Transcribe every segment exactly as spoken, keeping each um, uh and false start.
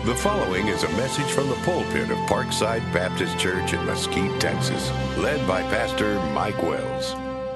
The following is a message from the pulpit of Parkside Baptist Church in Mesquite, Texas, led by Pastor Mike Wells.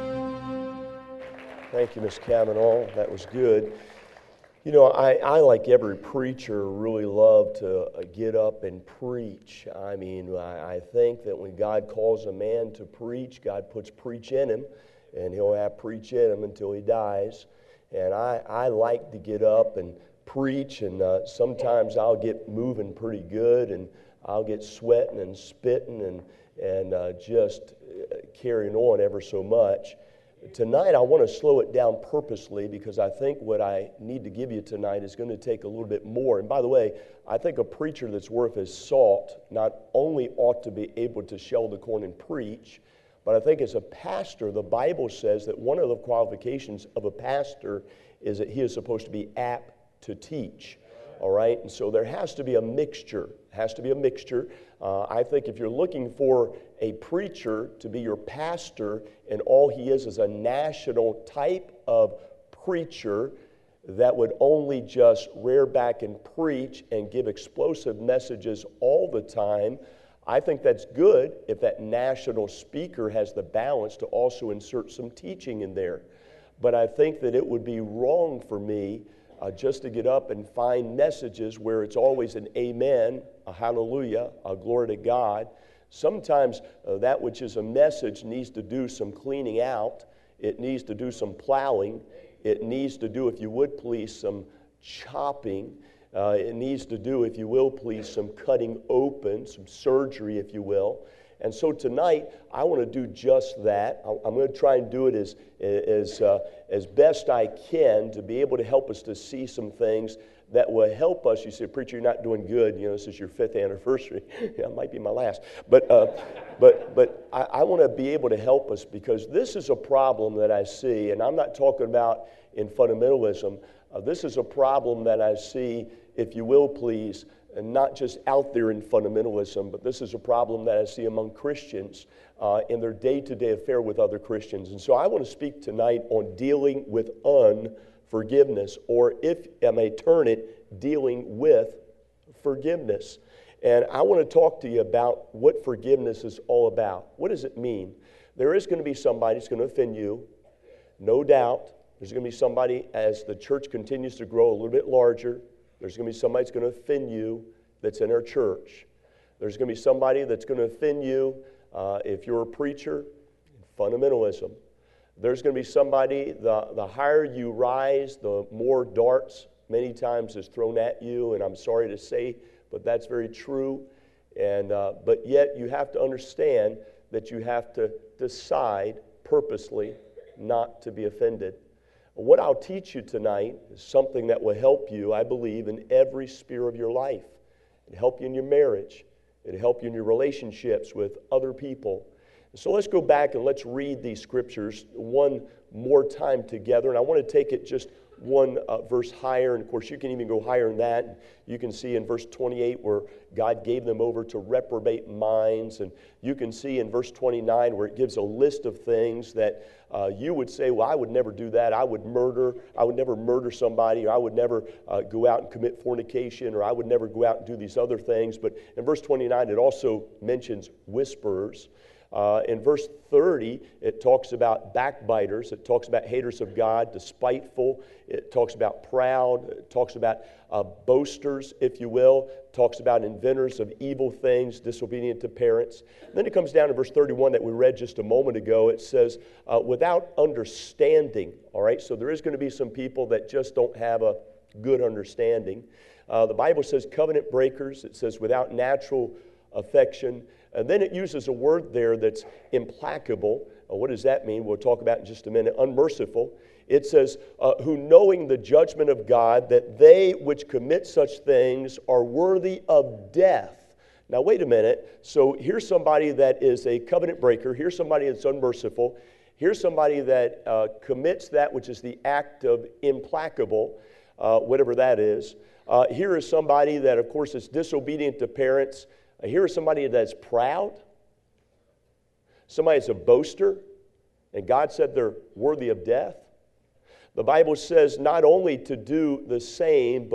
Thank you, Miz Kavanaugh. That was good. You know, I, I, like every preacher, really love to uh, get up and preach. I mean, I, I think that when God calls a man to preach, God puts preach in him, and he'll have preach in him until he dies. And I, I like to get up and preach, and uh, sometimes I'll get moving pretty good, and I'll get sweating and spitting and, and uh, just carrying on ever so much. Tonight, I want to slow it down purposely because I think what I need to give you tonight is going to take a little bit more. And by the way, I think a preacher that's worth his salt not only ought to be able to shell the corn and preach, but I think as a pastor, the Bible says that one of the qualifications of a pastor is that he is supposed to be apt to teach. All right, and so there has to be a mixture. Has to be a mixture. Uh, I think if you're looking for a preacher to be your pastor, and all he is is a national type of preacher that would only just rear back and preach and give explosive messages all the time, I think that's good if that national speaker has the balance to also insert some teaching in there. But I think that it would be wrong for me Uh, just to get up and find messages where it's always an amen, a hallelujah, a glory to God. Sometimes uh, that which is a message needs to do some cleaning out. It needs to do some plowing. It needs to do, if you would please, some chopping. Uh, it needs to do, if you will please, some cutting open, some surgery, if you will. And so tonight, I want to do just that. I'm going to try and do it as as uh, as best I can to be able to help us to see some things that will help us. You say, preacher, you're not doing good. You know, this is your fifth anniversary. Yeah, it might be my last. But uh, but but I, I want to be able to help us because this is a problem that I see, and I'm not talking about in fundamentalism. Uh, this is a problem that I see, if you will please, and not just out there in fundamentalism, but this is a problem that I see among Christians uh, in their day-to-day affair with other Christians. And so I want to speak tonight on dealing with unforgiveness, or if I may turn it, dealing with forgiveness. And I want to talk to you about what forgiveness is all about. What does it mean? There is going to be somebody that's going to offend you, no doubt. There's going to be somebody, as the church continues to grow a little bit larger, there's going to be somebody that's going to offend you that's in our church. There's going to be somebody that's going to offend you uh, if you're a preacher, fundamentalism. There's going to be somebody, the, the higher you rise, the more darts many times is thrown at you, and I'm sorry to say, but that's very true. And uh, but yet you have to understand that you have to decide purposely not to be offended. What I'll teach you tonight is something that will help you, I believe, in every sphere of your life. It'll help you in your marriage. It'll help you in your relationships with other people. So let's go back and let's read these scriptures one more time together. And I want to take it just one uh, verse higher. And of course, you can even go higher than that. You can see in verse twenty-eight where God gave them over to reprobate minds. And you can see in verse twenty-nine where it gives a list of things that uh, you would say, well, I would never do that. I would murder. I would never murder somebody. Or I would never uh, go out and commit fornication. Or I would never go out and do these other things. But in verse twenty-nine, it also mentions whisperers. Uh, in verse thirty, it talks about backbiters. It talks about haters of God, despiteful. It talks about proud. It talks about uh, boasters, if you will. It talks about inventors of evil things, disobedient to parents. And then it comes down to verse thirty-one that we read just a moment ago. It says, uh, without understanding. All right, so there is going to be some people that just don't have a good understanding. Uh, the Bible says covenant breakers. It says without natural affection. And then it uses a word there that's implacable. Uh, what does that mean? We'll talk about in just a minute. Unmerciful. It says, uh, who knowing the judgment of God, that they which commit such things are worthy of death. Now, wait a minute. So here's somebody that is a covenant breaker. Here's somebody that's unmerciful. Here's somebody that uh, commits that which is the act of implacable, uh, whatever that is. Uh, here is somebody that, of course, is disobedient to parents. Here is somebody that's proud, somebody that's a boaster, and God said they're worthy of death. The Bible says not only to do the same, but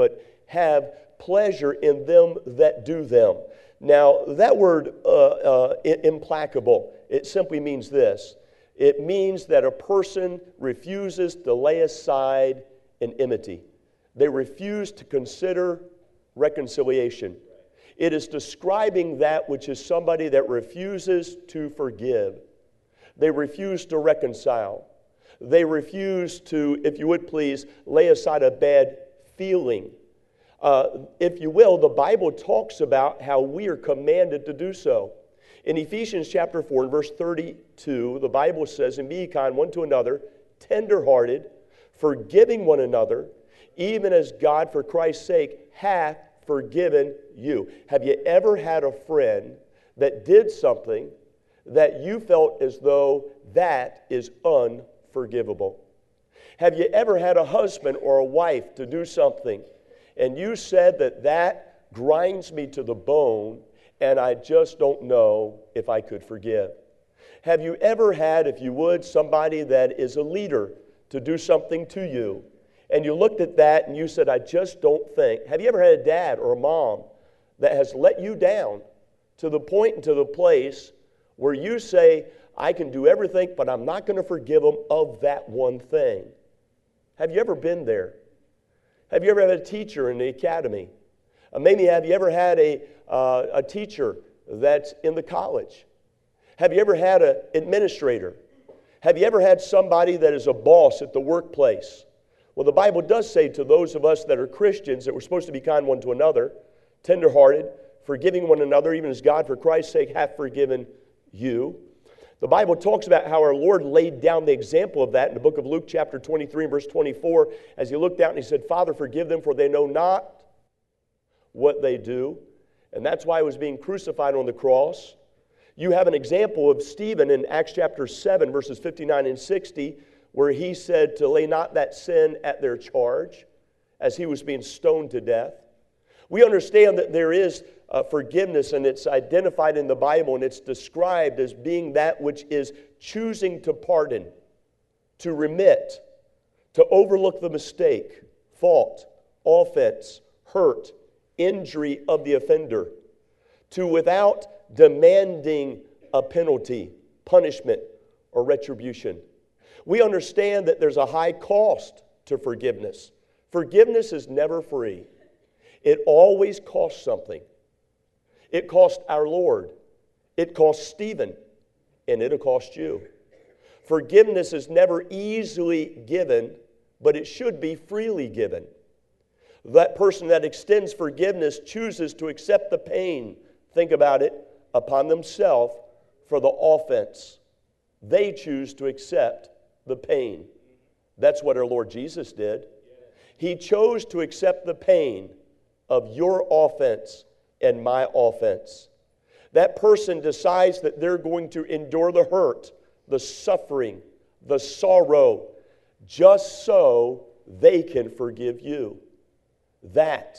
have pleasure in them that do them. Now, that word uh, uh, implacable, it simply means this. It means that a person refuses to lay aside enmity. They refuse to consider reconciliation. It is describing that which is somebody that refuses to forgive. They refuse to reconcile. They refuse to, if you would please, lay aside a bad feeling. Uh, if you will, the Bible talks about how we are commanded to do so. In Ephesians chapter four and verse thirty-two, the Bible says, "And be ye kind one to another, tenderhearted, forgiving one another, even as God for Christ's sake hath forgiven you." Have you ever had a friend that did something that you felt as though that is unforgivable? Have you ever had a husband or a wife to do something and you said that that grinds me to the bone and I just don't know if I could forgive? Have you ever had, if you would, somebody that is a leader to do something to you and you looked at that and you said, I just don't think? Have you ever had a dad or a mom that has let you down to the point and to the place where you say, I can do everything, but I'm not going to forgive them of that one thing? Have you ever been there? Have you ever had a teacher in the academy? Uh, maybe have you ever had a, uh, a teacher that's in the college? Have you ever had an administrator? Have you ever had somebody that is a boss at the workplace? Well, the Bible does say to those of us that are Christians that we're supposed to be kind one to another, tenderhearted, forgiving one another, even as God for Christ's sake hath forgiven you. The Bible talks about how our Lord laid down the example of that in the book of Luke chapter twenty-three and verse twenty-four, as he looked out and he said, Father, forgive them, for they know not what they do. And that's why he was being crucified on the cross. You have an example of Stephen in Acts chapter seven, verses fifty-nine and sixty, where he said to lay not that sin at their charge as he was being stoned to death. We understand that there is uh, forgiveness, and it's identified in the Bible, and it's described as being that which is choosing to pardon, to remit, to overlook the mistake, fault, offense, hurt, injury of the offender, to without demanding a penalty, punishment, or retribution. We understand that there's a high cost to forgiveness. Forgiveness is never free. It always costs something. It cost our Lord. It cost Stephen. And it'll cost you. Forgiveness is never easily given, but it should be freely given. That person that extends forgiveness chooses to accept the pain, think about it, upon themselves for the offense. They choose to accept the pain. That's what our Lord Jesus did. He chose to accept the pain of your offense and my offense. That person decides that they're going to endure the hurt, the suffering, the sorrow, just so they can forgive you. That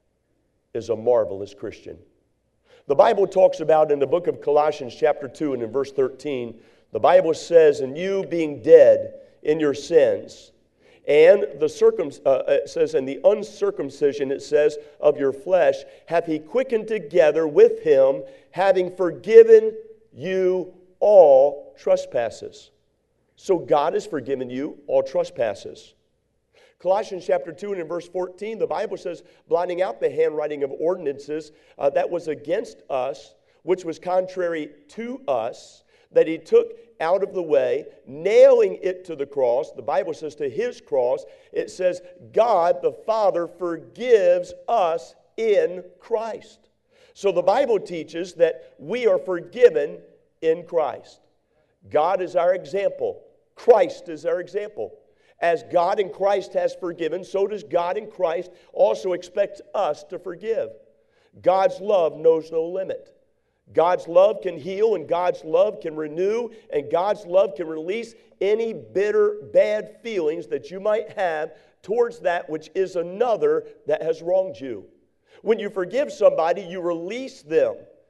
is a marvelous Christian. The Bible talks about in the book of Colossians chapter two and in verse thirteen, the Bible says, and you being dead in your sins, and the circum, uh, it says, and the uncircumcision, it says, of your flesh, hath he quickened together with him, having forgiven you all trespasses. So God has forgiven you all trespasses. Colossians chapter two and in verse fourteen, the Bible says, blotting out the handwriting of ordinances uh, that was against us, which was contrary to us, that he took out of the way, nailing it to the cross. The Bible says to his cross, it says, God the Father forgives us in Christ. So the Bible teaches that we are forgiven in Christ. God is our example. Christ is our example. As God in Christ has forgiven, so does God in Christ also expect us to forgive. God's love knows no limit. God's love can heal, and God's love can renew, and God's love can release any bitter, bad feelings that you might have towards that which is another that has wronged you. When you forgive somebody, you release them.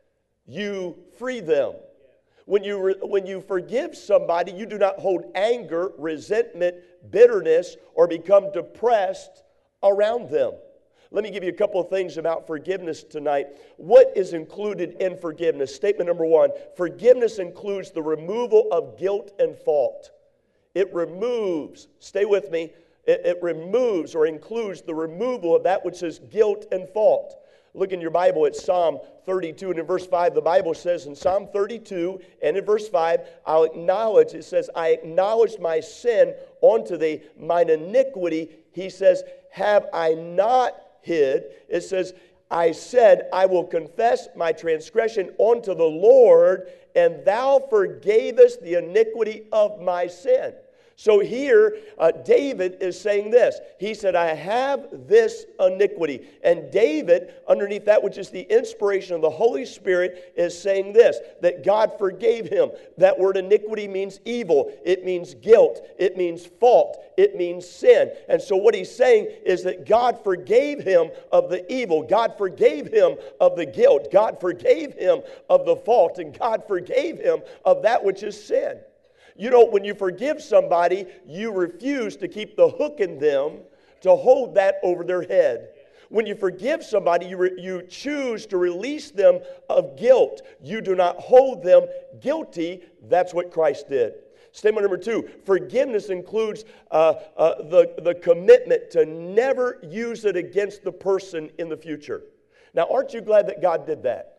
You free them. When you, re- when you forgive somebody, you do not hold anger, resentment, bitterness, or become depressed around them. let me give you a couple of things about forgiveness tonight. What is included in forgiveness? Statement number one, forgiveness includes the removal of guilt and fault. It removes, stay with me, it, it removes or includes the removal of that which is guilt and fault. Look in your Bible at Psalm thirty-two and in verse five, the Bible says in Psalm thirty-two and in verse five, I'll acknowledge, it says, I acknowledge my sin unto thee, mine iniquity, he says, have I not hid. It says, I said, I will confess my transgression unto the Lord, and thou forgavest the iniquity of my sin. So here, uh, David is saying this. He said, I have this iniquity. And David, underneath that which is the inspiration of the Holy Spirit, is saying this, that God forgave him. That word iniquity means evil. It means guilt. It means fault. It means sin. And so what he's saying is that God forgave him of the evil. God forgave him of the guilt. God forgave him of the fault. And God forgave him of that which is sin. You know, when you forgive somebody, you refuse to keep the hook in them to hold that over their head. When you forgive somebody, you, re- you choose to release them of guilt. You do not hold them guilty. That's what Christ did. Statement number two, forgiveness includes uh, uh, the, the commitment to never use it against the person in the future. Now, aren't you glad that God did that?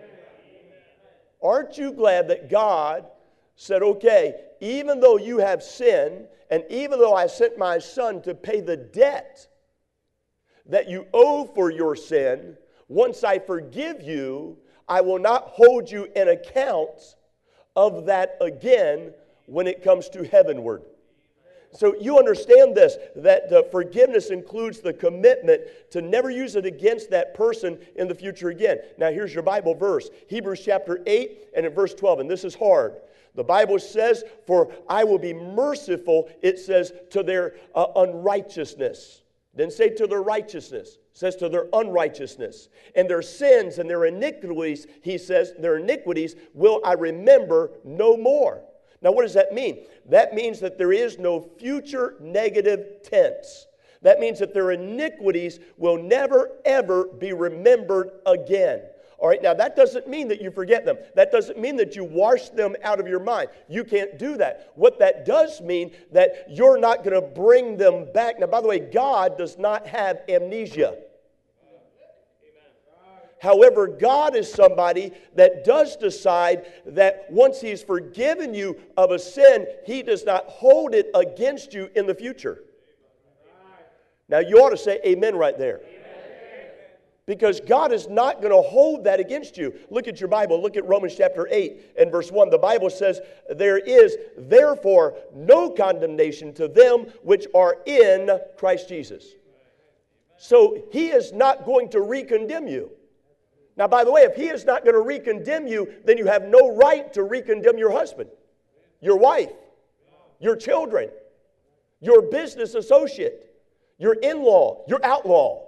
Aren't you glad that God said, okay, even though you have sinned, and even though I sent my son to pay the debt that you owe for your sin, once I forgive you, I will not hold you in account of that again when it comes to heavenward. So you understand this, that uh, forgiveness includes the commitment to never use it against that person in the future again. Now here's your Bible verse, Hebrews chapter eight and in verse twelve, and this is hard. The Bible says, for I will be merciful, it says, to their uh, unrighteousness. Didn't say to their righteousness. It says to their unrighteousness. And their sins and their iniquities, he says, their iniquities will I remember no more. Now what does that mean? That means that there is no future negative tense. That means that their iniquities will never ever be remembered again. All right, now that doesn't mean that you forget them. That doesn't mean that you wash them out of your mind. You can't do that. What that does mean that you're not going to bring them back. Now, by the way, God does not have amnesia. However, God is somebody that does decide that once He's forgiven you of a sin, He does not hold it against you in the future. Now, you ought to say amen right there. Because God is not going to hold that against you. Look at your Bible. Look at Romans chapter eight and verse one. The Bible says, there is therefore no condemnation to them which are in Christ Jesus. So He is not going to re-condemn you. Now, by the way, if He is not going to re-condemn you, then you have no right to re-condemn your husband, your wife, your children, your business associate, your in-law, your outlaw.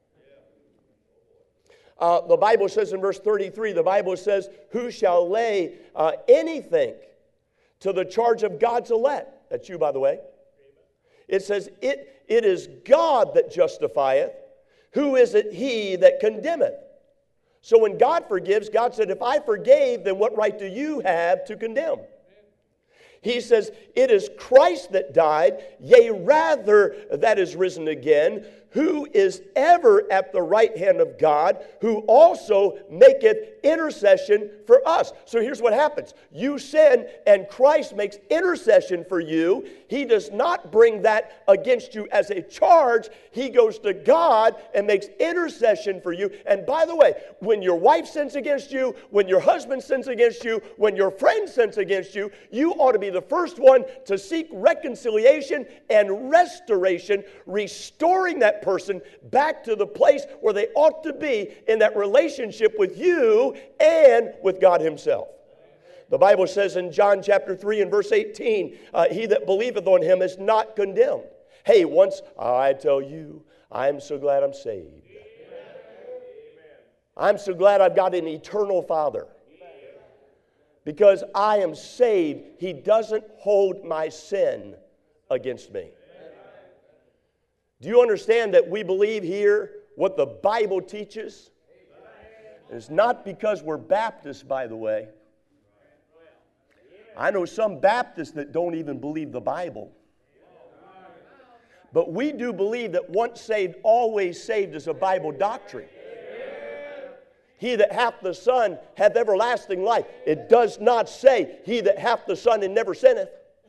Uh, the Bible says in verse thirty-three, the Bible says, who shall lay uh, anything to the charge of God's elect? That's you, by the way. It says, it, it is God that justifieth. Who is it he that condemneth? So when God forgives, God said, if I forgave, then what right do you have to condemn? He says, it is Christ that died, yea, rather that is risen again, who is ever at the right hand of God, who also maketh intercession for us. So here's what happens. You sin, and Christ makes intercession for you. He does not bring that against you as a charge. He goes to God and makes intercession for you. And by the way, when your wife sins against you, when your husband sins against you, when your friend sins against you, you ought to be the first one to seek reconciliation and restoration, restoring that person back to the place where they ought to be in that relationship with you and with God Himself. The Bible says in John chapter three and verse eighteen, uh, he that believeth on Him is not condemned. Hey, once I tell you, I'm so glad I'm saved. I'm so glad I've got an eternal Father. Because I am saved, He doesn't hold my sin against me. Do you understand that we believe here what the Bible teaches. It's not because we're Baptists, by the way. I know some Baptists that don't even believe the Bible. But we do believe that once saved, always saved is a Bible doctrine. He that hath the Son hath everlasting life. It does not say, he that hath the Son and never sinneth.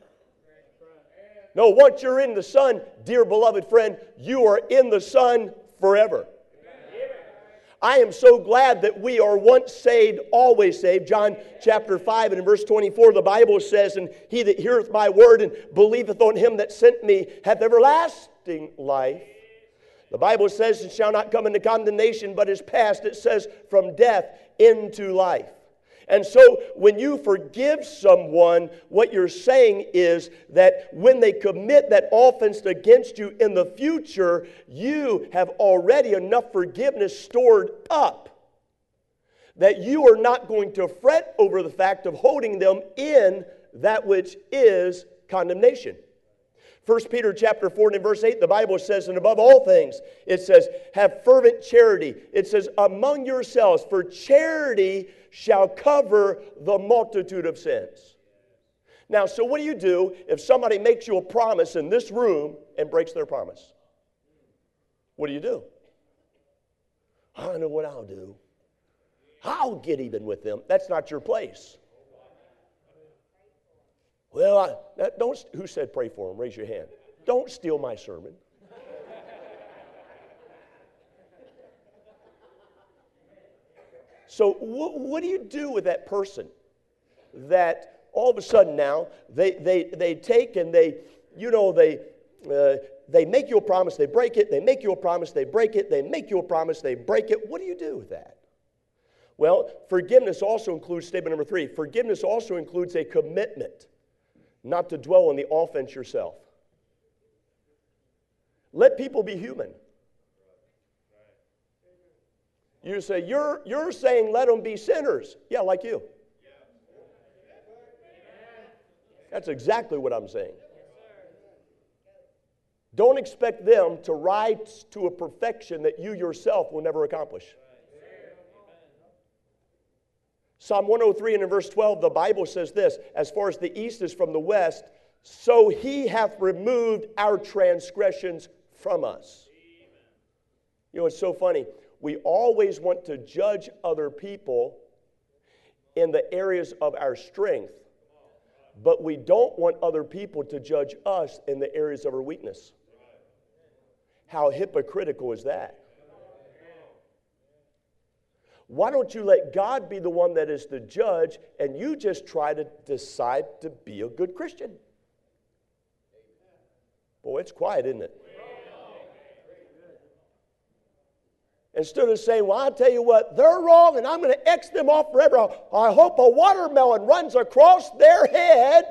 No, once you're in the Son, dear beloved friend, you are in the Son forever. I am so glad that we are once saved, always saved. John chapter five and in verse twenty-four, the Bible says, and he that heareth my word and believeth on him that sent me hath everlasting life. The Bible says, it shall not come into condemnation, but is passed, it says, from death into life. And so when you forgive someone, what you're saying is that when they commit that offense against you in the future, you have already enough forgiveness stored up that you are not going to fret over the fact of holding them in that which is condemnation. First Peter chapter four and in verse eight, the Bible says, and above all things, it says, have fervent charity. It says, among yourselves, for charity shall cover the multitude of sins. Now, so what do you do if somebody makes you a promise in this room and breaks their promise? What do you do? I don't know what I'll do. I'll get even with them. That's not your place. Well, I, that, don't. Who said pray for them? Raise your hand. Don't steal my sermon. So wh- what do you do with that person that all of a sudden now they they they take and they you know they uh, they make you a promise, they break it. They make you a promise, they break it. They make you a promise, they break it. What do you do with that? Well, forgiveness also includes statement number three. Forgiveness also includes a commitment not to dwell on the offense yourself. Let people be human. You say, you're, you're saying let them be sinners. Yeah, like you. That's exactly what I'm saying. Don't expect them to rise to a perfection that you yourself will never accomplish. Psalm one oh three and in verse twelve, the Bible says this, as far as the east is from the west, so he hath removed our transgressions from us. You know, it's so funny. We always want to judge other people in the areas of our strength, but we don't want other people to judge us in the areas of our weakness. How hypocritical is that? Why don't you let God be the one that is the judge and you just try to decide to be a good Christian? Boy, it's quiet, isn't it? Instead of saying, well, I'll tell you what, they're wrong and I'm going to X them off forever. I hope a watermelon runs across their head.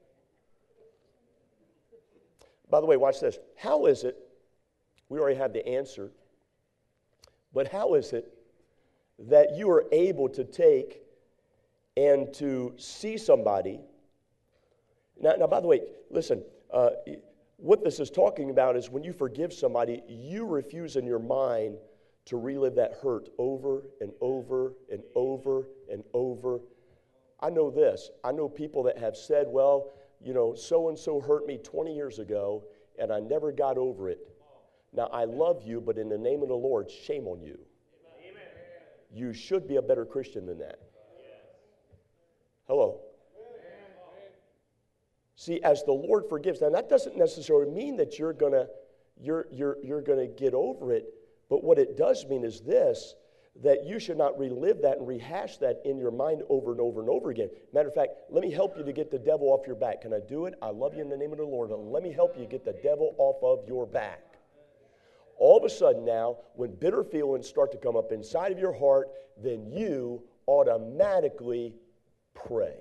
By the way, watch this. How is it, we already have the answer, but how is it that you are able to take and to see somebody? Now, now by the way, listen, uh, what this is talking about is when you forgive somebody, you refuse in your mind to relive that hurt over and over and over and over. I know this. I know people that have said, well, you know, so-and-so hurt me twenty years ago, and I never got over it. Now, I love you, but in the name of the Lord, shame on you. Amen. You should be a better Christian than that. Hello? Amen. See, as the Lord forgives, now that doesn't necessarily mean that you're gonna, you're, you're, you're gonna get over it, but what it does mean is this, that you should not relive that and rehash that in your mind over and over and over again. Matter of fact, let me help you to get the devil off your back. Can I do it? I love you in the name of the Lord, but let me help you get the devil off of your back. All of a sudden now, when bitter feelings start to come up inside of your heart, then you automatically pray.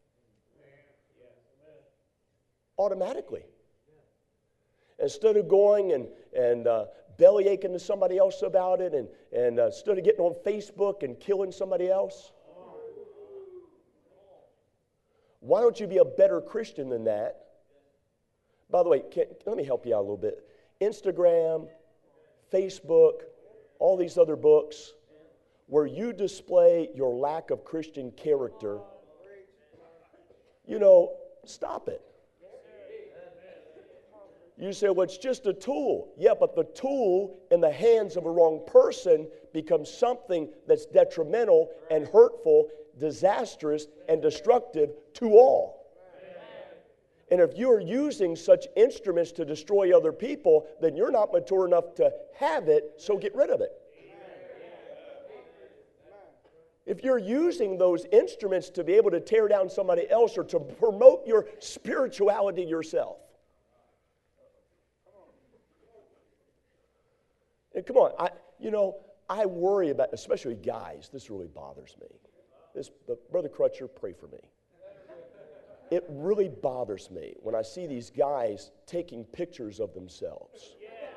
Automatically. Instead of going and, and uh, belly aching to somebody else about it, and, and uh, instead of getting on Facebook and killing somebody else, why don't you be a better Christian than that? By the way, can, let me help you out a little bit. Instagram, Facebook, all these other books, where you display your lack of Christian character, you know, stop it. You say, well, it's just a tool. Yeah, but the tool in the hands of a wrong person becomes something that's detrimental and hurtful, disastrous, and destructive to all. And if you're using such instruments to destroy other people, then you're not mature enough to have it, so get rid of it. If you're using those instruments to be able to tear down somebody else or to promote your spirituality yourself, and come on, I, you know, I worry about, especially guys, this really bothers me. This, Brother Crutcher, pray for me. It really bothers me when I see these guys taking pictures of themselves.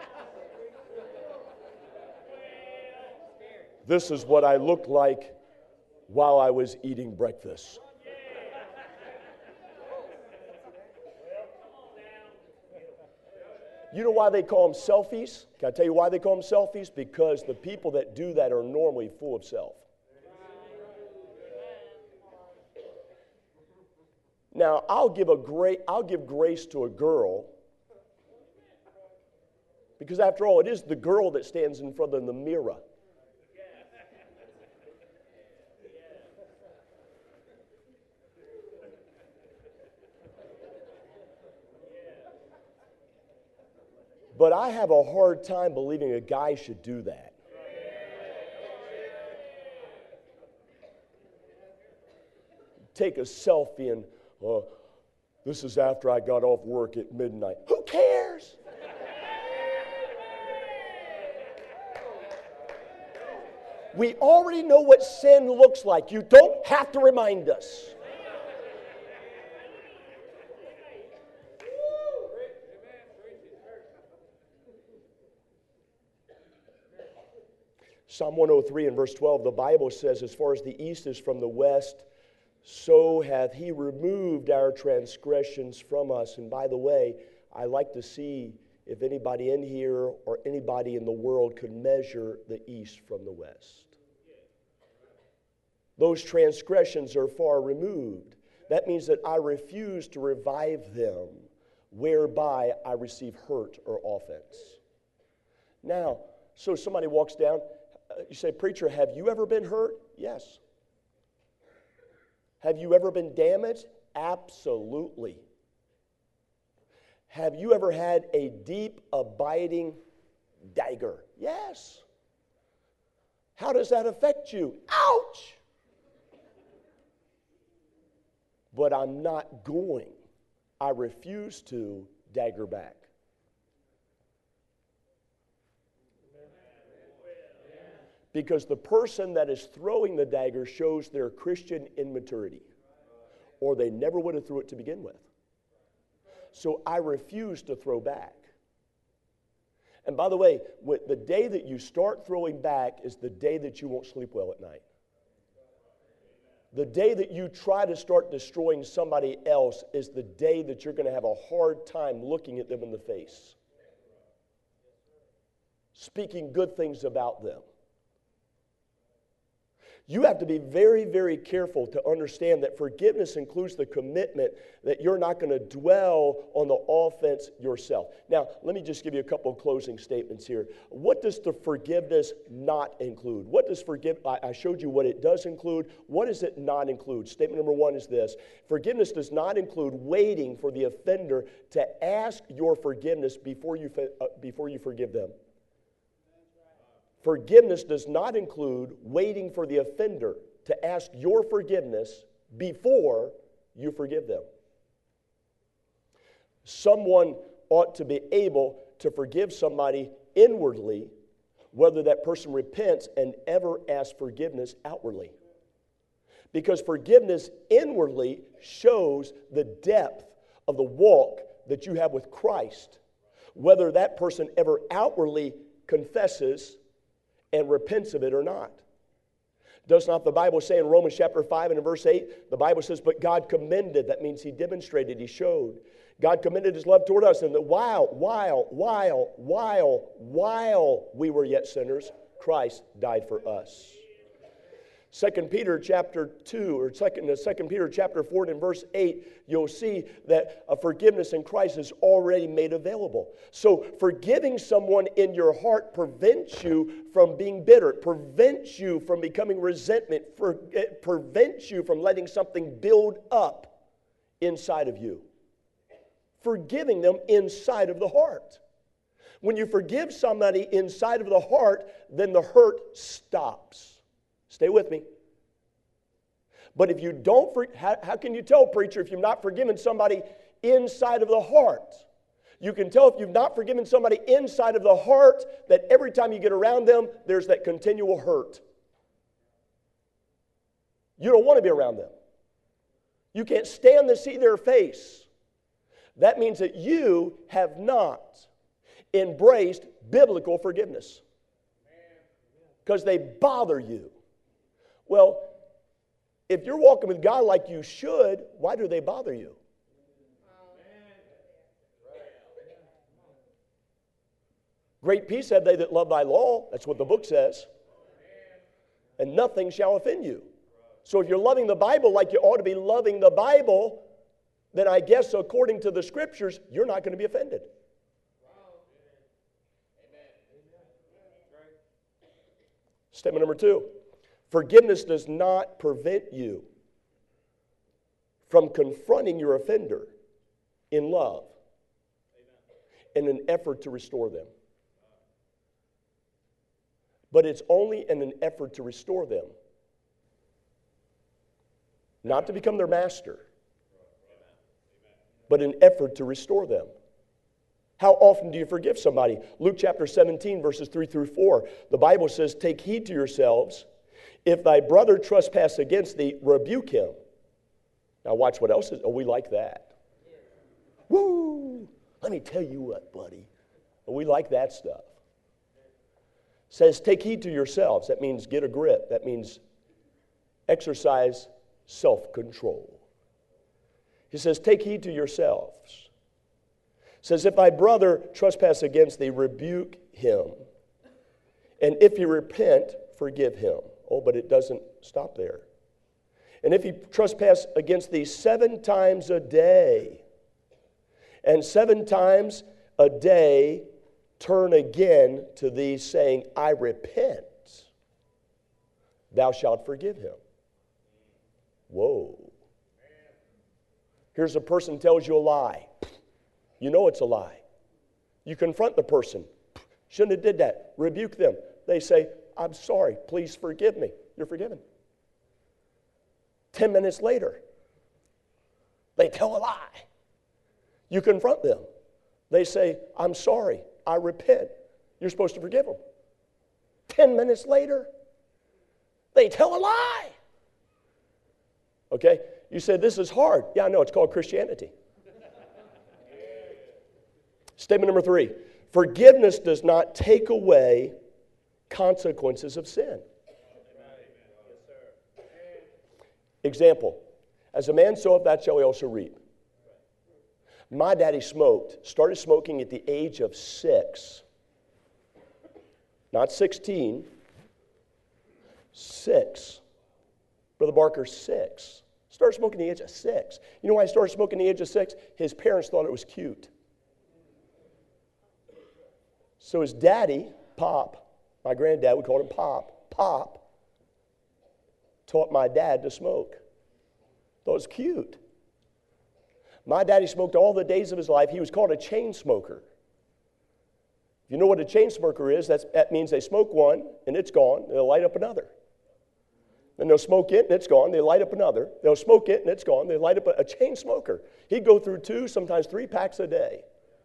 This is what I looked like while I was eating breakfast. You know why they call them selfies? Can I tell you why they call them selfies? Because the people that do that are normally full of self. Now, I'll give a great, I'll give grace to a girl, because after all, it is the girl that stands in front of the mirror. But I have a hard time believing a guy should do that. Take a selfie and, uh, this is after I got off work at midnight. Who cares? We already know what sin looks like. You don't have to remind us. Psalm one oh three and verse twelve, the Bible says, as far as the east is from the west, so hath he removed our transgressions from us. And by the way, I like to see if anybody in here or anybody in the world could measure the east from the west. Those transgressions are far removed. That means that I refuse to revive them, whereby I receive hurt or offense. Now, so somebody walks down, you say, preacher, have you ever been hurt? Yes. Have you ever been damaged? Absolutely. Have you ever had a deep, abiding dagger? Yes. How does that affect you? Ouch! But I'm not going. I refuse to dagger back. Because the person that is throwing the dagger shows their Christian immaturity, or they never would have threw it to begin with. So I refuse to throw back. And by the way, the day that you start throwing back is the day that you won't sleep well at night. The day that you try to start destroying somebody else is the day that you're going to have a hard time looking at them in the face, speaking good things about them. You have to be very, very careful to understand that forgiveness includes the commitment that you're not going to dwell on the offense yourself. Now, let me just give you a couple of closing statements here. What does the forgiveness not include? What does forgive? I showed you what it does include. What does it not include? Statement number one is this. Forgiveness does not include waiting for the offender to ask your forgiveness before you, uh, before you forgive them. Forgiveness does not include waiting for the offender to ask your forgiveness before you forgive them. Someone ought to be able to forgive somebody inwardly, whether that person repents and ever asks forgiveness outwardly. Because forgiveness inwardly shows the depth of the walk that you have with Christ, whether that person ever outwardly confesses and repents of it or not. Does not the Bible say in Romans chapter five and in verse eight, the Bible says, but God commended, that means he demonstrated, he showed. God commended his love toward us, and that while, while, while, while, while we were yet sinners, Christ died for us. Second Peter chapter two, or second, uh, Second Peter chapter four, and in verse eight, you'll see that a forgiveness in Christ is already made available. So forgiving someone in your heart prevents you from being bitter. It prevents you from becoming resentment. For, it prevents you from letting something build up inside of you. Forgiving them inside of the heart. When you forgive somebody inside of the heart, then the hurt stops. Stay with me. But if you don't, for, how, how can you tell, preacher, if you've not forgiven somebody inside of the heart? You can tell if you've not forgiven somebody inside of the heart that every time you get around them, there's that continual hurt. You don't want to be around them. You can't stand to see their face. That means that you have not embraced biblical forgiveness because they bother you. Well, if you're walking with God like you should, why do they bother you? Great peace have they that love thy law. That's what the book says. And nothing shall offend you. So if you're loving the Bible like you ought to be loving the Bible, then I guess according to the Scriptures, you're not going to be offended. Statement number two. Forgiveness does not prevent you from confronting your offender in love in an effort to restore them. But it's only in an effort to restore them. Not to become their master, but an effort to restore them. How often do you forgive somebody? Luke chapter seventeen, verses three through four. The Bible says, take heed to yourselves. If thy brother trespass against thee, rebuke him. Now watch what else is. Oh, we like that. Woo! Let me tell you what, buddy. We like that stuff. It says, take heed to yourselves. That means get a grip. That means exercise self-control. He says, take heed to yourselves. It says, if thy brother trespass against thee, rebuke him. And if he repent, forgive him. Oh, but it doesn't stop there. And if he trespass against thee seven times a day, and seven times a day turn again to thee, saying, I repent, thou shalt forgive him. Whoa. Here's a person tells you a lie. You know it's a lie. You confront the person. Shouldn't have did that. Rebuke them. They say, I'm sorry, please forgive me. You're forgiven. Ten minutes later, they tell a lie. You confront them. They say, I'm sorry, I repent. You're supposed to forgive them. Ten minutes later, they tell a lie. Okay? You said, this is hard. Yeah, I know, it's called Christianity. Statement number three. Forgiveness does not take away consequences of sin. Example. As a man soweth, that shall he also reap. My daddy smoked, started smoking at the age of six. Not sixteen. Six. Brother Barker, six. Started smoking at the age of six. You know why I started smoking at the age of six? His parents thought it was cute. So his daddy, Pop, my granddad, we called him Pop, Pop, taught my dad to smoke. Thought it was cute. My daddy smoked all the days of his life. He was called a chain smoker. If you know what a chain smoker is, that's, that means they smoke one and it's gone, and they'll light up another. Then they'll smoke it and it's gone, they light up another. They'll smoke it and it's gone, they light up a, a chain smoker. He'd go through two, sometimes three packs a day.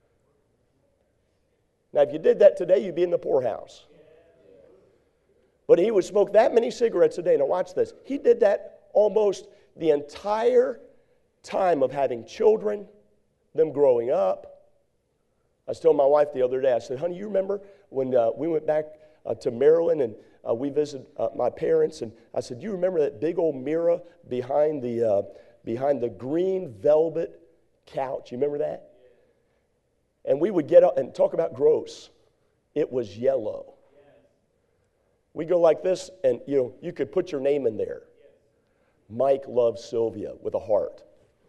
Now, if you did that today, you'd be in the poorhouse. But he would smoke that many cigarettes a day. Now, watch this. He did that almost the entire time of having children, them growing up. I was telling my wife the other day, I said, honey, you remember when uh, we went back uh, to Maryland and uh, we visited uh, my parents? And I said, you remember that big old mirror behind the, uh, behind the green velvet couch? You remember that? And we would get up and talk about gross. It was yellow. We go like this, and you know, you could put your name in there. Mike loves Sylvia with a heart.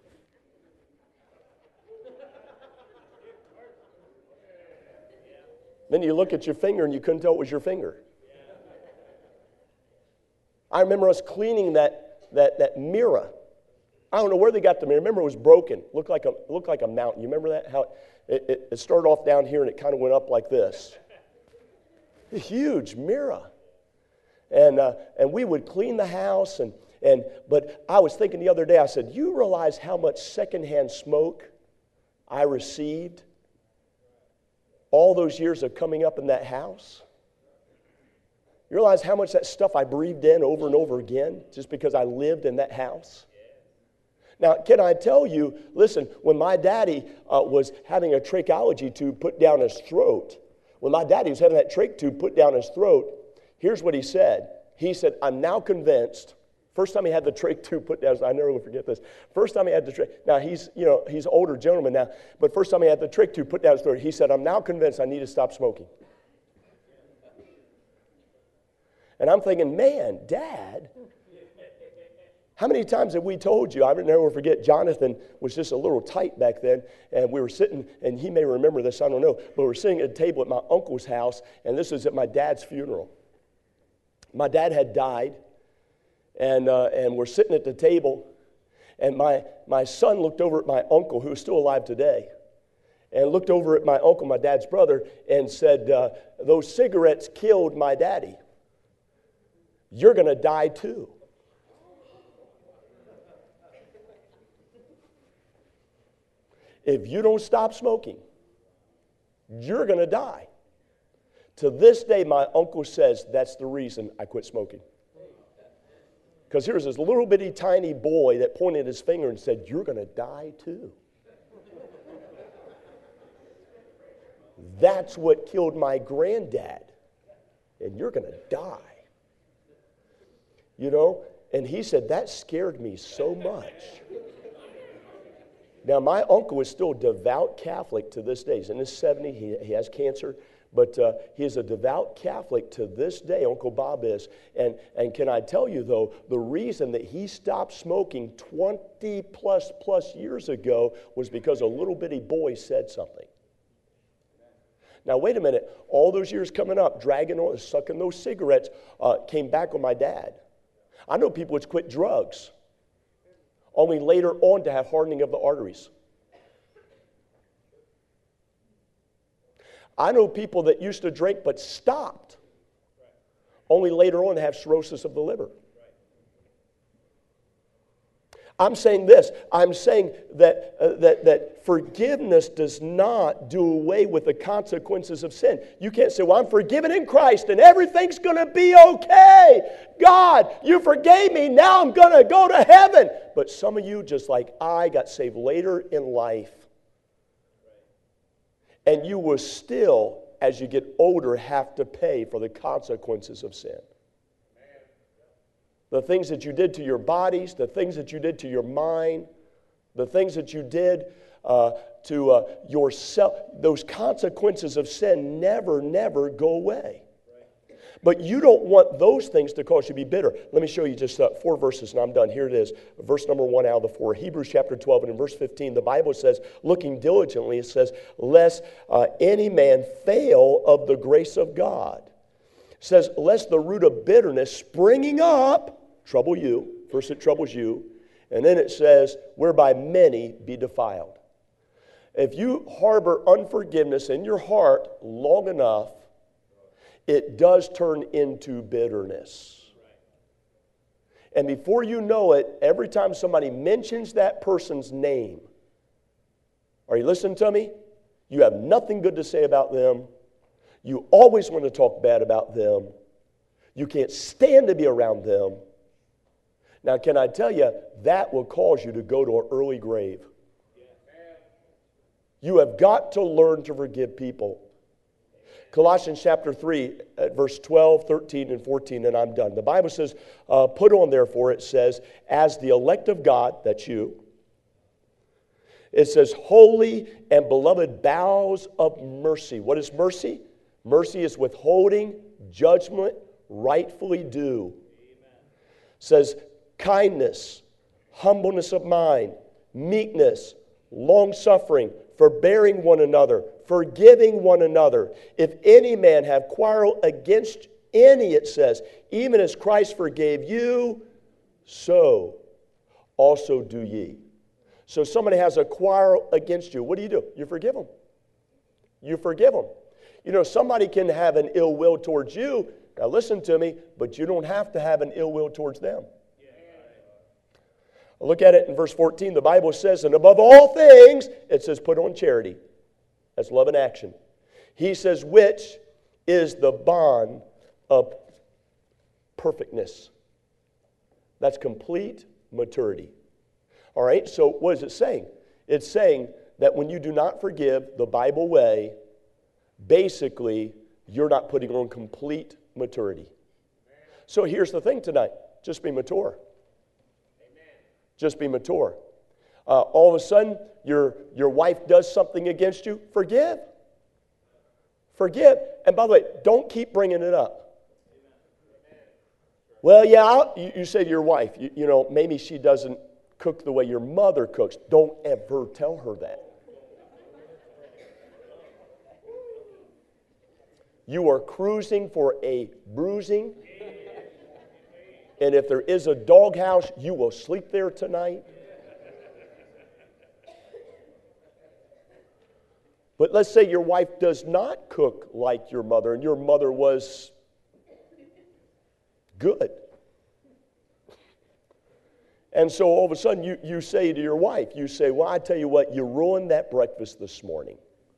Then you look at your finger and you couldn't tell it was your finger. I remember us cleaning that, that, that mirror. I don't know where they got the mirror. Remember, it was broken. Looked like a, looked like a mountain. You remember that? How it, it, it started off down here and it kind of went up like this. A huge mirror. And, uh, and we would clean the house. And, and But I was thinking the other day, I said, you realize how much secondhand smoke I received all those years of coming up in that house? You realize how much that stuff I breathed in over and over again just because I lived in that house? Now, can I tell you, listen, when my daddy uh, was having a tracheology tube put down his throat, when my daddy was having that trach tube put down his throat, here's what he said. He said, I'm now convinced. First time he had the trach tube put down, I never will forget this. First time he had the trach, now he's, you know, he's an older gentleman now, but first time he had the trach tube put down his throat, he said, I'm now convinced I need to stop smoking. And I'm thinking, man, Dad, how many times have we told you? I never forget, Jonathan was just a little tight back then, and we were sitting, and he may remember this, I don't know, but we were sitting at a table at my uncle's house, and this was at my dad's funeral. My dad had died, and uh, and we're sitting at the table, and my, my son looked over at my uncle, who is still alive today, and looked over at my uncle, my dad's brother, and said, uh, those cigarettes killed my daddy. You're going to die too. If you don't stop smoking, you're going to die. To this day, my uncle says that's the reason I quit smoking. Because here's this little bitty tiny boy that pointed his finger and said, you're going to die too. That's what killed my granddad. And you're going to die. You know, and he said, that scared me so much. Now, my uncle is still a devout Catholic to this day. He's in his seventies. He, he has cancer. But uh, he is a devout Catholic to this day, Uncle Bob is. And, and can I tell you, though, the reason that he stopped smoking twenty plus plus years ago was because a little bitty boy said something. Now, wait a minute. All those years coming up, dragging on, sucking those cigarettes, uh, came back on my dad. I know people that's quit drugs, only later on to have hardening of the arteries. I know people that used to drink but stopped, only later on to have cirrhosis of the liver. I'm saying this. I'm saying that, uh, that, that forgiveness does not do away with the consequences of sin. You can't say, well, I'm forgiven in Christ and everything's going to be okay. God, you forgave me. Now I'm going to go to heaven. But some of you, just like I, got saved later in life. And you will still, as you get older, have to pay for the consequences of sin. The things that you did to your bodies, the things that you did to your mind, the things that you did uh, to uh, yourself, those consequences of sin never, never go away. But you don't want those things to cause you to be bitter. Let me show you just uh, four verses and I'm done. Here it is. Verse number one out of the four. Hebrews chapter twelve and in verse fifteen, the Bible says, looking diligently, it says, lest uh, any man fail of the grace of God. It says, lest the root of bitterness springing up trouble you. First it troubles you. And then it says, whereby many be defiled. If you harbor unforgiveness in your heart long enough, it does turn into bitterness. And before you know it, every time somebody mentions that person's name, are you listening to me? You have nothing good to say about them. You always want to talk bad about them. You can't stand to be around them. Now, can I tell you, that will cause you to go to an early grave. You have got to learn to forgive people. Colossians chapter three, at verse twelve, thirteen, and fourteen, and I'm done. The Bible says, uh, put on therefore, it says, as the elect of God, that's you. It says, holy and beloved bowels of mercy. What is mercy? Mercy is withholding judgment rightfully due. Says kindness, humbleness of mind, meekness, long-suffering, forbearing one another, forgiving one another. If any man have quarrel against any, it says, even as Christ forgave you, so also do ye. So somebody has a quarrel against you. What do you do? You forgive them. You forgive them. You know, somebody can have an ill will towards you. Now listen to me, but you don't have to have an ill will towards them. Look at it in verse fourteen. The Bible says, and above all things, it says, put on charity. That's love in action. He says, which is the bond of perfectness. That's complete maturity. All right, so what is it saying? It's saying that when you do not forgive the Bible way, basically, you're not putting on complete maturity. So here's the thing tonight. Just be mature. Just be mature. Uh, all of a sudden, your, your wife does something against you, forgive. Forgive. And by the way, don't keep bringing it up. Well, yeah, I'll, you, you say to your wife, you, you know, maybe she doesn't cook the way your mother cooks. Don't ever tell her that. You are cruising for a bruising. And if there is a doghouse, you will sleep there tonight. But let's say your wife does not cook like your mother, and your mother was good. And so all of a sudden you, you say to your wife, you say, well, I tell you what, you ruined that breakfast this morning.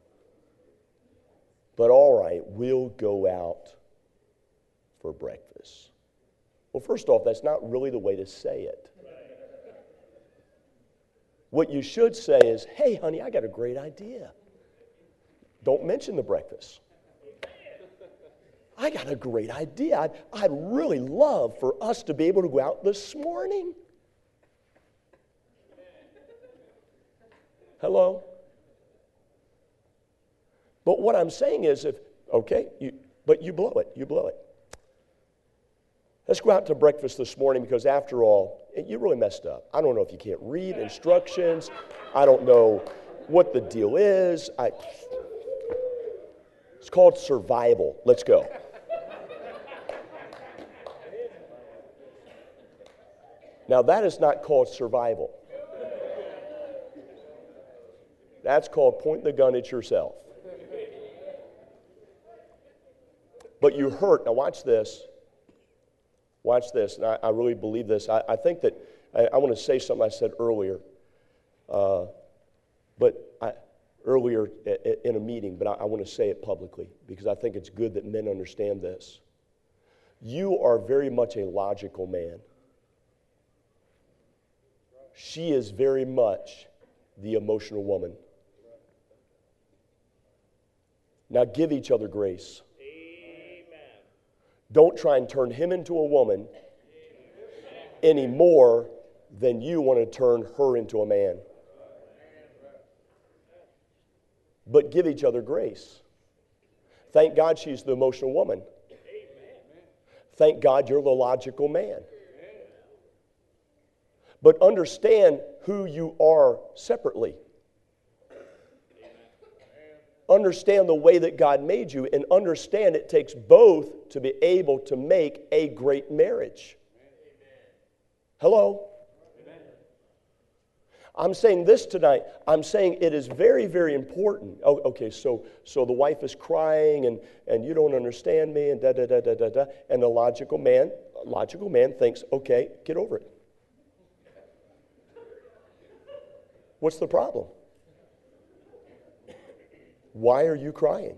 But all right, we'll go out for breakfast. Well, first off, that's not really the way to say it. What you should say is, hey, honey, I got a great idea. Don't mention the breakfast. I got a great idea. I'd, I'd really love for us to be able to go out this morning. Hello? But what I'm saying is, if, okay, you, but you blow it, you blow it. Let's go out to breakfast this morning because after all, you really messed up. I don't know if you can't read instructions. I don't know what the deal is. I, it's called survival. Let's go. Now that is not called survival. That's called pointing the gun at yourself. But you hurt. Now watch this. Watch this, and I, I really believe this. I, I think that, I, I want to say something I said earlier, uh, but I, earlier in a meeting, but I, I want to say it publicly because I think it's good that men understand this. You are very much a logical man. She is very much the emotional woman. Now give each other grace. Don't try and turn him into a woman any more than you want to turn her into a man. But give each other grace. Thank God she's the emotional woman. Thank God you're the logical man. But understand who you are separately. Understand the way that God made you, and understand it takes both to be able to make a great marriage. Hello? I'm saying this tonight. I'm saying it is very, very important. Oh, okay, so so the wife is crying, and, and you don't understand me, and da da da da da da. And the logical man, logical man thinks, okay, get over it. What's the problem? Why are you crying?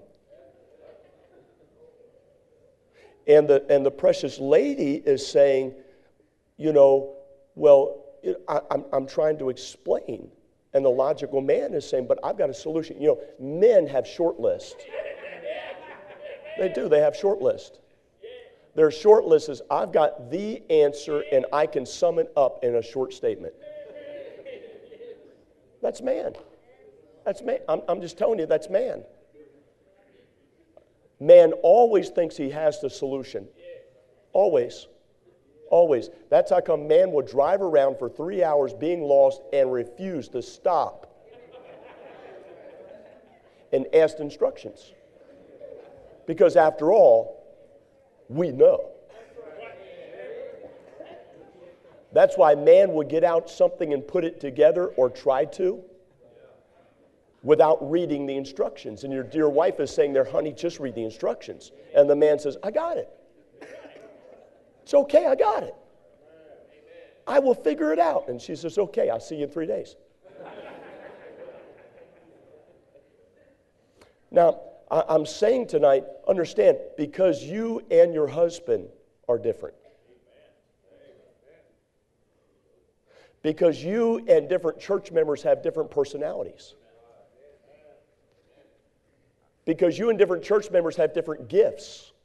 And the and the precious lady is saying, you know, well, I, I'm I'm trying to explain, and the logical man is saying, but I've got a solution. You know, men have short lists. They do. They have short lists. Their short list is, I've got the answer, and I can sum it up in a short statement. That's man. That's man. I'm, I'm just telling you, that's man. Man always thinks he has the solution. Always. Always. That's how come man would drive around for three hours being lost and refuse to stop and ask instructions. Because after all, we know. That's why man would get out something and put it together, or try to, without reading the instructions. And your dear wife is saying there, honey, just read the instructions. And the man says, I got it. It's okay, I got it. I will figure it out. And she says, okay, I'll see you in three days. Now, I- I'm saying tonight, understand, because you and your husband are different. Because you and different church members have different personalities. Because you and different church members have different gifts.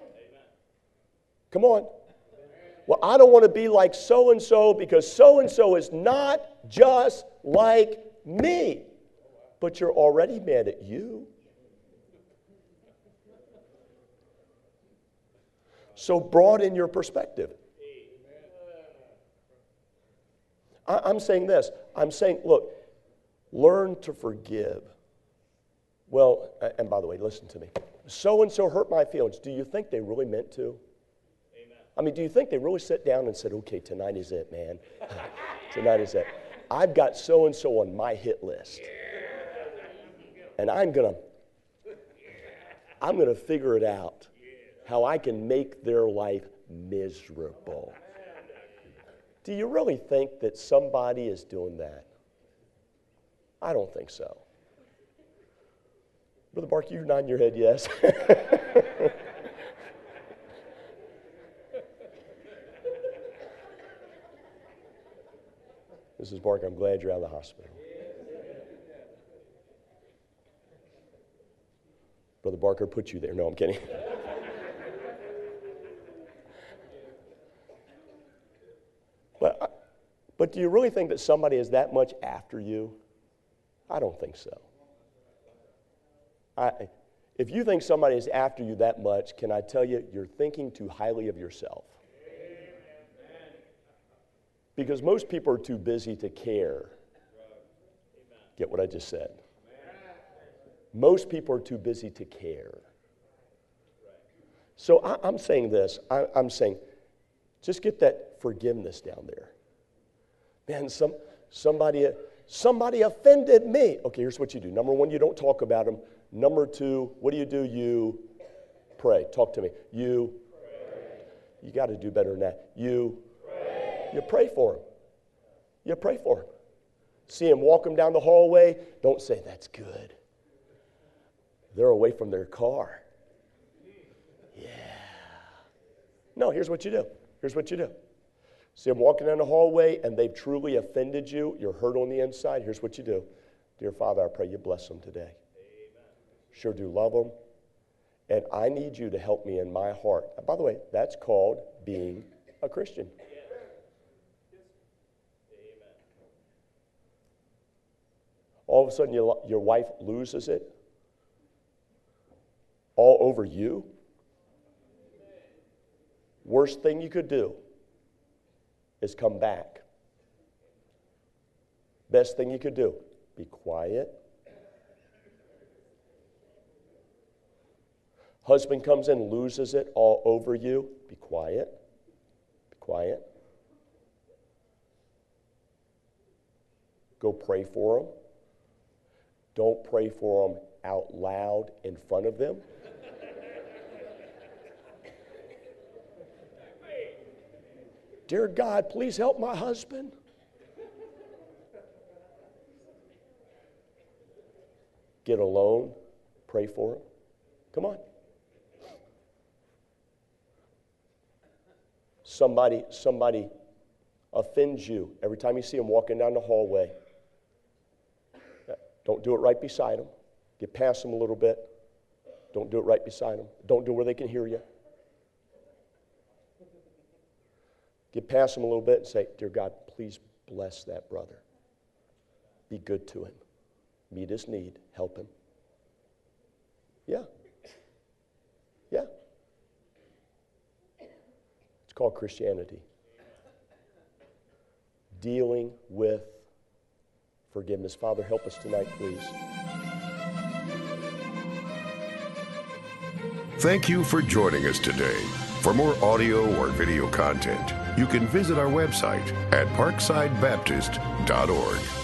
Come on. Well, I don't want to be like so-and-so because so-and-so is not just like me. But you're already mad at you. So broaden your perspective. I, I'm saying this. I'm saying, look, learn to forgive. Well, and by the way, listen to me. So-and-so hurt my feelings. Do you think they really meant to? Amen. I mean, do you think they really sat down and said, okay, tonight is it, man. Tonight is it. I've got so-and-so on my hit list. And I'm going to, I'm going to figure it out. How I can make their life miserable. Do you really think that somebody is doing that? I don't think so. Brother Bark, you're nodding your head yes. Missus Bark, I'm glad you're out of the hospital. Brother Barker put you there. No, I'm kidding. But, but do you really think that somebody is that much after you? I don't think so. I, if you think somebody is after you that much, can I tell you, you're thinking too highly of yourself. Because most people are too busy to care. Get what I just said? Most people are too busy to care. So I, I'm saying this. I, I'm saying, just get that forgiveness down there. Man, some somebody somebody offended me. Okay, here's what you do. Number one, you don't talk about them. Number two, what do you do? You pray. Talk to me. You pray. You got to do better than that. You pray. You pray for them. You pray for them. See them, walk them down the hallway. Don't say, that's good. They're away from their car. Yeah. No, here's what you do. Here's what you do. See them walking down the hallway and they've truly offended you. You're hurt on the inside. Here's what you do. Dear Father, I pray you bless them today. Amen. Sure do love them. And I need you to help me in my heart. And by the way, that's called being a Christian. Yes. Amen. All of a sudden your, your wife loses it. All over you. Worst thing you could do is come back. Best thing you could do, be quiet. Husband comes in, loses it all over you, be quiet. Be quiet. Go pray for them. Don't pray for them out loud in front of them. Dear God, please help my husband. Get alone, pray for him. Come on. Somebody, somebody offends you every time you see him walking down the hallway. Don't do it right beside him. Get past him a little bit. Don't do it right beside him. Don't do it where they can hear you. Get past him a little bit and say, dear God, please bless that brother. Be good to him. Meet his need. Help him. Yeah. Yeah. It's called Christianity. Dealing with forgiveness. Father, help us tonight, please. Thank you for joining us today. For more audio or video content, you can visit our website at parkside baptist dot org.